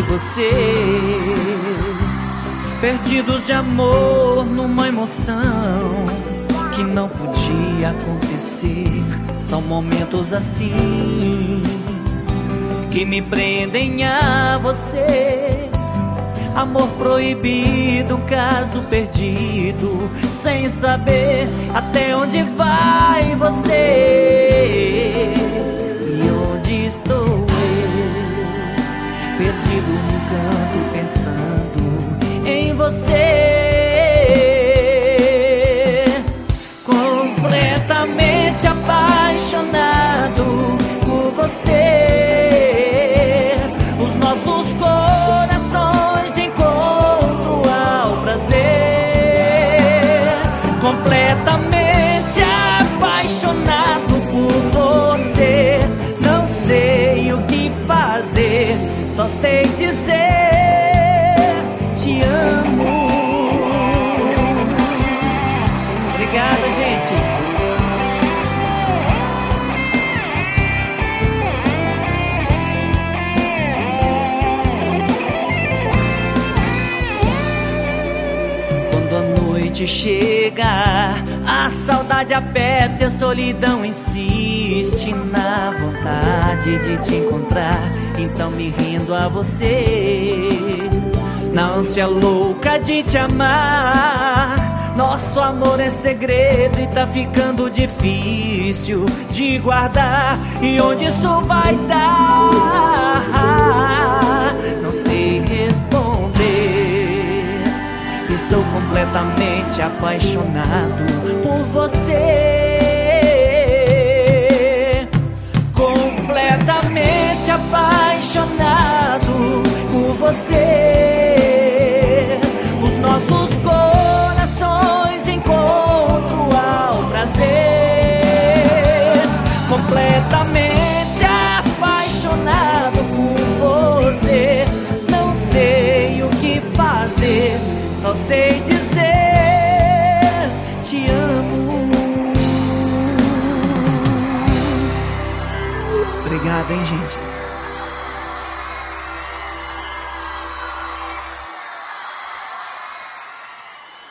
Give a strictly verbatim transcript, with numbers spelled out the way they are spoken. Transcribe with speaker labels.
Speaker 1: você, perdidos de amor numa emoção que não podia acontecer. São momentos assim que me prendem a você. Amor proibido, um caso perdido, sem saber até onde vai você. E onde estou eu, perdido num canto, pensando em você. Completamente apaixonado por você. Os nossos corações de encontro ao prazer. Completamente apaixonado por você. Não sei o que fazer, só sei dizer te amo. Obrigada, gente. Quando a noite chega, a saudade aperta e a solidão insiste na vontade de te encontrar. Então me rendo a você, na ânsia louca de te amar. Nosso amor é segredo e tá ficando difícil de guardar. E onde isso vai dar? Não sei responder. Estou completamente apaixonado por você. Completamente apaixonado por você. Os nossos corações de encontro ao prazer. Completamente apaixonado por você. Não sei o que fazer, só sei dizer te amo. Obrigado, hein, gente.